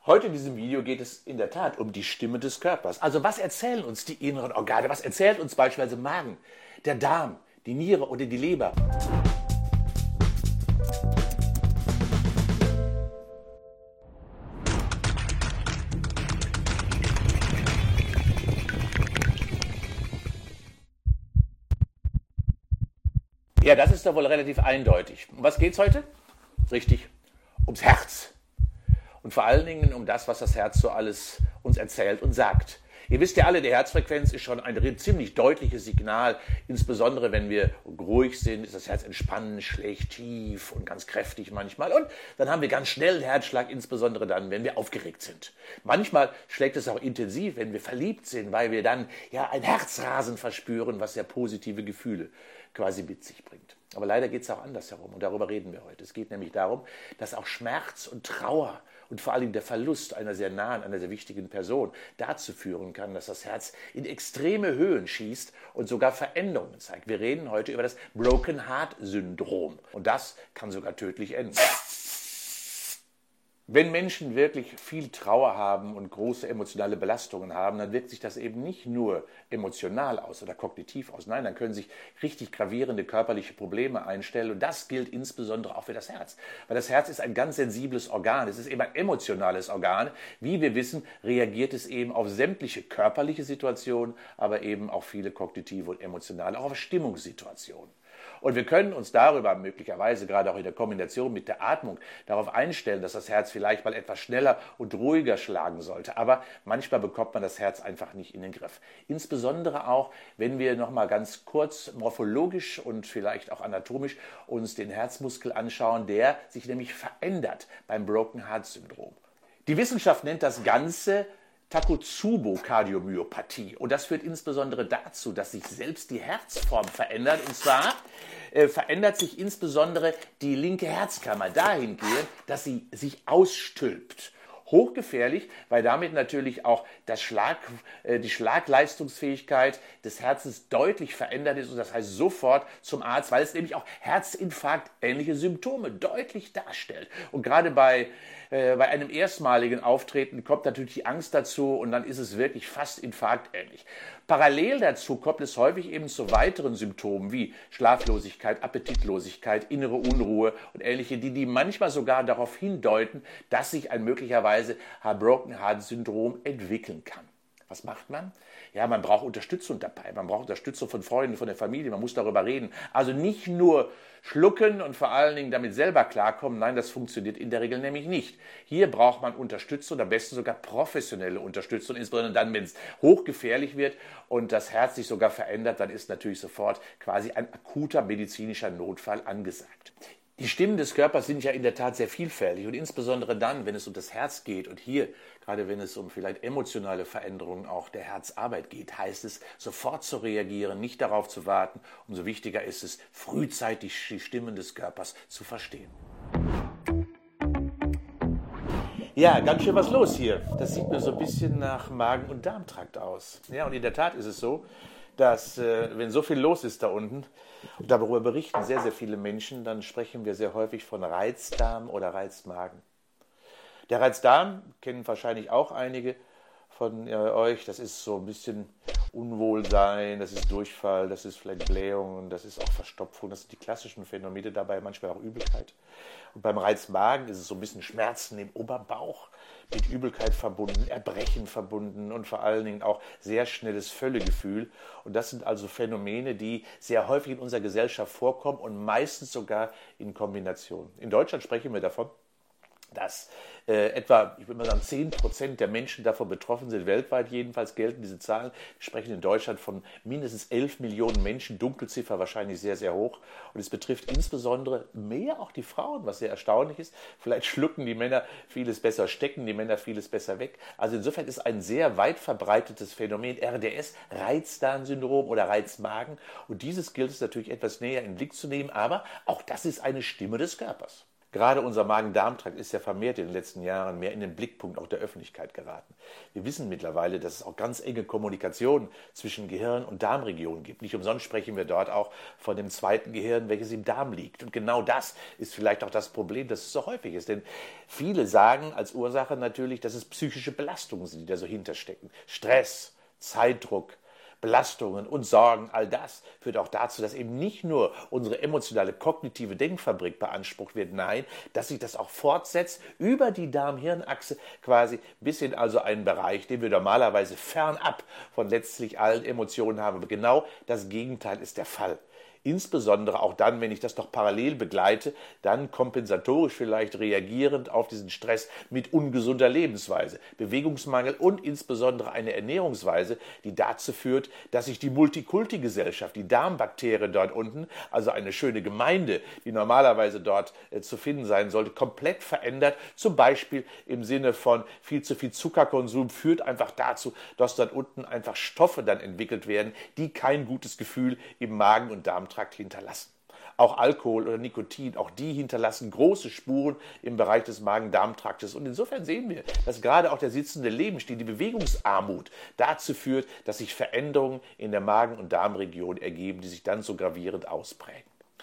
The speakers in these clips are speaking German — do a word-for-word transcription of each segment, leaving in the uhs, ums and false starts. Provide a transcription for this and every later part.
Heute in diesem Video geht es in der Tat um die Stimme des Körpers. Also was erzählen uns die inneren Organe? Was erzählt uns beispielsweise Magen, der Darm, die Niere oder die Leber? Ja, das ist doch wohl relativ eindeutig. Um was geht's heute? Richtig, ums Herz. Und vor allen Dingen um das, was das Herz so alles uns erzählt und sagt. Ihr wisst ja alle, die Herzfrequenz ist schon ein ziemlich deutliches Signal. Insbesondere wenn wir ruhig sind, ist das Herz entspannt, schlägt tief und ganz kräftig manchmal. Und dann haben wir ganz schnell einen Herzschlag, insbesondere dann, wenn wir aufgeregt sind. Manchmal schlägt es auch intensiv, wenn wir verliebt sind, weil wir dann ja ein Herzrasen verspüren, was sehr positive Gefühle quasi mit sich bringt. Aber leider geht es auch andersherum und darüber reden wir heute. Es geht nämlich darum, dass auch Schmerz und Trauer und vor allem der Verlust einer sehr nahen, einer sehr wichtigen Person dazu führen kann, dass das Herz in extreme Höhen schießt und sogar Veränderungen zeigt. Wir reden heute über das Broken Heart Syndrom und das kann sogar tödlich enden. Wenn Menschen wirklich viel Trauer haben und große emotionale Belastungen haben, dann wirkt sich das eben nicht nur emotional aus oder kognitiv aus. Nein, dann können sich richtig gravierende körperliche Probleme einstellen und das gilt insbesondere auch für das Herz. Weil das Herz ist ein ganz sensibles Organ, es ist eben ein emotionales Organ. Wie wir wissen, reagiert es eben auf sämtliche körperliche Situationen, aber eben auch viele kognitive und emotionale, auch auf Stimmungssituationen. Und wir können uns darüber möglicherweise, gerade auch in der Kombination mit der Atmung, darauf einstellen, dass das Herz vielleicht mal etwas schneller und ruhiger schlagen sollte. Aber manchmal bekommt man das Herz einfach nicht in den Griff. Insbesondere auch, wenn wir noch mal ganz kurz morphologisch und vielleicht auch anatomisch uns den Herzmuskel anschauen, der sich nämlich verändert beim Broken Heart Syndrom. Die Wissenschaft nennt das Ganze Takotsubo-Kardiomyopathie. Und das führt insbesondere dazu, dass sich selbst die Herzform verändert. Und zwar äh, verändert sich insbesondere die linke Herzkammer dahingehend, dass sie sich ausstülpt. Hochgefährlich, weil damit natürlich auch das Schlag, äh, die Schlagleistungsfähigkeit des Herzens deutlich verändert ist und das heißt sofort zum Arzt, weil es nämlich auch Herzinfarkt-ähnliche Symptome deutlich darstellt. Und gerade bei, äh, bei einem erstmaligen Auftreten kommt natürlich die Angst dazu und dann ist es wirklich fast infarktähnlich. Parallel dazu kommt es häufig eben zu weiteren Symptomen wie Schlaflosigkeit, Appetitlosigkeit, innere Unruhe und ähnliche, die, die manchmal sogar darauf hindeuten, dass sich ein möglicherweise Broken Heart Syndrom entwickeln kann. Was macht man? Ja, man braucht Unterstützung dabei, man braucht Unterstützung von Freunden, von der Familie, man muss darüber reden. Also nicht nur schlucken und vor allen Dingen damit selber klarkommen, nein, das funktioniert in der Regel nämlich nicht. Hier braucht man Unterstützung, am besten sogar professionelle Unterstützung, insbesondere dann, wenn es hochgefährlich wird und das Herz sich sogar verändert, dann ist natürlich sofort quasi ein akuter medizinischer Notfall angesagt. Die Stimmen des Körpers sind ja in der Tat sehr vielfältig und insbesondere dann, wenn es um das Herz geht und hier, gerade wenn es um vielleicht emotionale Veränderungen auch der Herzarbeit geht, heißt es, sofort zu reagieren, nicht darauf zu warten. Umso wichtiger ist es, frühzeitig die Stimmen des Körpers zu verstehen. Ja, ganz schön was los hier. Das sieht mir so ein bisschen nach Magen- und Darmtrakt aus. Ja, und in der Tat ist es so, dass äh, wenn so viel los ist da unten, und darüber berichten sehr, sehr viele Menschen, dann sprechen wir sehr häufig von Reizdarm oder Reizmagen. Der Reizdarm kennen wahrscheinlich auch einige von äh, euch. Das ist so ein bisschen Unwohlsein, das ist Durchfall, das ist vielleicht Blähung, das ist auch Verstopfung. Das sind die klassischen Phänomene dabei, manchmal auch Übelkeit. Und beim Reizmagen ist es so ein bisschen Schmerzen im Oberbauch, mit Übelkeit verbunden, Erbrechen verbunden und vor allen Dingen auch sehr schnelles Völlegefühl. Und das sind also Phänomene, die sehr häufig in unserer Gesellschaft vorkommen und meistens sogar in Kombination. In Deutschland sprechen wir davon, dass äh, etwa, ich würde mal sagen, zehn Prozent der Menschen davon betroffen sind, weltweit jedenfalls gelten diese Zahlen. Wir sprechen in Deutschland von mindestens elf Millionen Menschen, Dunkelziffer wahrscheinlich sehr, sehr hoch. Und es betrifft insbesondere mehr auch die Frauen, was sehr erstaunlich ist. Vielleicht schlucken die Männer vieles besser, stecken die Männer vieles besser weg. Also insofern ist ein sehr weit verbreitetes Phänomen R D S, Reizdarmsyndrom oder Reizmagen. Und dieses gilt es natürlich etwas näher in den Blick zu nehmen, aber auch das ist eine Stimme des Körpers. Gerade unser Magen-Darm-Trakt ist ja vermehrt in den letzten Jahren mehr in den Blickpunkt auch der Öffentlichkeit geraten. Wir wissen mittlerweile, dass es auch ganz enge Kommunikation zwischen Gehirn und Darmregion gibt. Nicht umsonst sprechen wir dort auch von dem zweiten Gehirn, welches im Darm liegt. Und genau das ist vielleicht auch das Problem, dass es so häufig ist. Denn viele sagen als Ursache natürlich, dass es psychische Belastungen sind, die da so hinterstecken. Stress, Zeitdruck, Belastungen und Sorgen, all das führt auch dazu, dass eben nicht nur unsere emotionale, kognitive Denkfabrik beansprucht wird, nein, dass sich das auch fortsetzt über die Darm-Hirn-Achse quasi bis in also einen Bereich, den wir normalerweise fernab von letztlich allen Emotionen haben. Aber genau das Gegenteil ist der Fall. Insbesondere auch dann, wenn ich das noch parallel begleite, dann kompensatorisch vielleicht reagierend auf diesen Stress mit ungesunder Lebensweise, Bewegungsmangel und insbesondere eine Ernährungsweise, die dazu führt, dass sich die Multikulti-Gesellschaft, die Darmbakterien dort unten, also eine schöne Gemeinde, die normalerweise dort äh, zu finden sein sollte, komplett verändert. Zum Beispiel im Sinne von viel zu viel Zuckerkonsum führt einfach dazu, dass dort unten einfach Stoffe dann entwickelt werden, die kein gutes Gefühl im Magen- und Darmtrakt hinterlassen. Auch Alkohol oder Nikotin, auch die hinterlassen große Spuren im Bereich des Magen-Darm-Traktes. Und insofern sehen wir, dass gerade auch der sitzende Lebensstil, die Bewegungsarmut dazu führt, dass sich Veränderungen in der Magen- und Darmregion ergeben, die sich dann so gravierend ausprägen.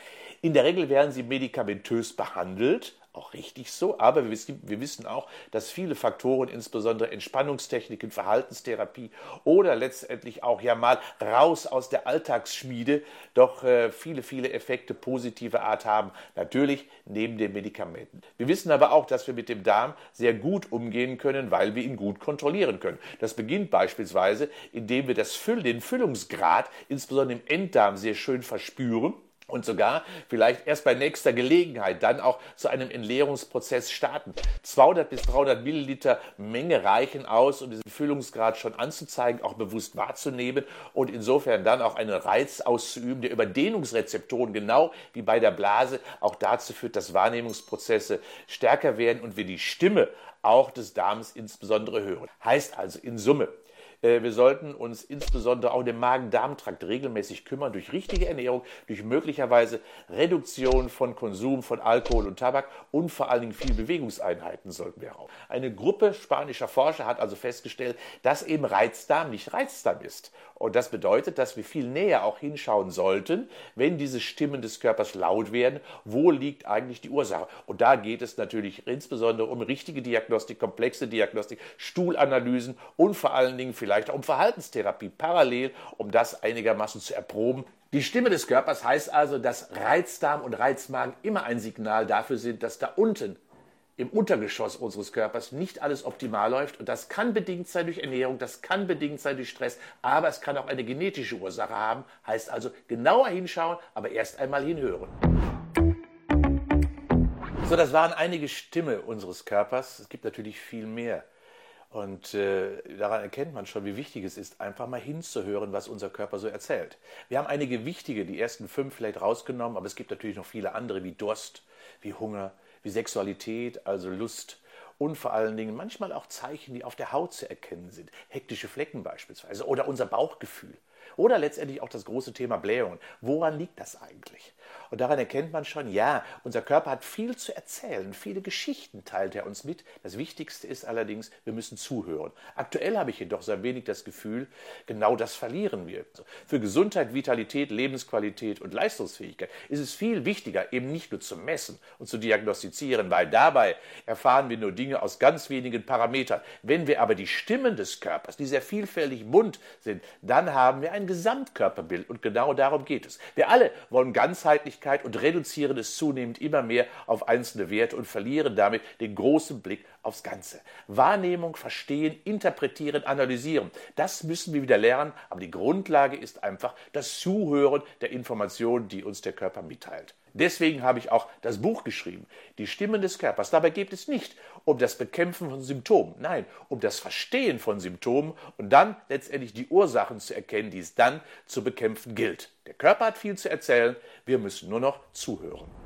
In der Regel werden sie medikamentös behandelt, auch richtig so, aber wir wissen, wir wissen auch, dass viele Faktoren, insbesondere Entspannungstechniken, Verhaltenstherapie oder letztendlich auch ja mal raus aus der Alltagsschmiede doch äh, viele, viele Effekte positiver Art haben, natürlich neben den Medikamenten. Wir wissen aber auch, dass wir mit dem Darm sehr gut umgehen können, weil wir ihn gut kontrollieren können. Das beginnt beispielsweise, indem wir das Füll, den Füllungsgrad, insbesondere im Enddarm, sehr schön verspüren. Und sogar vielleicht erst bei nächster Gelegenheit dann auch zu einem Entleerungsprozess starten. zweihundert bis dreihundert Milliliter Menge reichen aus, um diesen Füllungsgrad schon anzuzeigen, auch bewusst wahrzunehmen und insofern dann auch einen Reiz auszuüben, der über Dehnungsrezeptoren, genau wie bei der Blase, auch dazu führt, dass Wahrnehmungsprozesse stärker werden und wir die Stimme auch des Darms insbesondere hören. Heißt also in Summe, wir sollten uns insbesondere auch um den Magen-Darm-Trakt regelmäßig kümmern, durch richtige Ernährung, durch möglicherweise Reduktion von Konsum von Alkohol und Tabak und vor allen Dingen viel Bewegungseinheiten sollten wir auch. Eine Gruppe spanischer Forscher hat also festgestellt, dass eben Reizdarm nicht Reizdarm ist. Und das bedeutet, dass wir viel näher auch hinschauen sollten, wenn diese Stimmen des Körpers laut werden, wo liegt eigentlich die Ursache. Und da geht es natürlich insbesondere um richtige Diagnostik, komplexe Diagnostik, Stuhlanalysen und vor allen Dingen vielleicht auch um Verhaltenstherapie parallel, um das einigermaßen zu erproben. Die Stimme des Körpers heißt also, dass Reizdarm und Reizmagen immer ein Signal dafür sind, dass da unten im Untergeschoss unseres Körpers nicht alles optimal läuft. Und das kann bedingt sein durch Ernährung, das kann bedingt sein durch Stress, aber es kann auch eine genetische Ursache haben. Heißt also genauer hinschauen, aber erst einmal hinhören. So, das waren einige Stimmen unseres Körpers. Es gibt natürlich viel mehr. Und äh, daran erkennt man schon, wie wichtig es ist, einfach mal hinzuhören, was unser Körper so erzählt. Wir haben einige wichtige, die ersten fünf vielleicht rausgenommen, aber es gibt natürlich noch viele andere, wie Durst, wie Hunger, wie Sexualität, also Lust und vor allen Dingen manchmal auch Zeichen, die auf der Haut zu erkennen sind. Hektische Flecken beispielsweise oder unser Bauchgefühl. Oder letztendlich auch das große Thema Blähungen. Woran liegt das eigentlich? Und daran erkennt man schon, ja, unser Körper hat viel zu erzählen, viele Geschichten teilt er uns mit. Das Wichtigste ist allerdings, wir müssen zuhören. Aktuell habe ich jedoch sehr wenig das Gefühl, genau das verlieren wir. Für Gesundheit, Vitalität, Lebensqualität und Leistungsfähigkeit ist es viel wichtiger, eben nicht nur zu messen und zu diagnostizieren, weil dabei erfahren wir nur Dinge aus ganz wenigen Parametern. Wenn wir aber die Stimmen des Körpers, die sehr vielfältig bunt sind, dann haben wir ein Gesamtkörperbild und genau darum geht es. Wir alle wollen Ganzheitlichkeit und reduzieren es zunehmend immer mehr auf einzelne Werte und verlieren damit den großen Blick aufs Ganze. Wahrnehmung, verstehen, interpretieren, analysieren, das müssen wir wieder lernen, aber die Grundlage ist einfach das Zuhören der Informationen, die uns der Körper mitteilt. Deswegen habe ich auch das Buch geschrieben, Die Stimmen des Körpers. Dabei geht es nicht um das Bekämpfen von Symptomen, nein, um das Verstehen von Symptomen und dann letztendlich die Ursachen zu erkennen, die es dann zu bekämpfen gilt. Der Körper hat viel zu erzählen, wir müssen nur noch zuhören.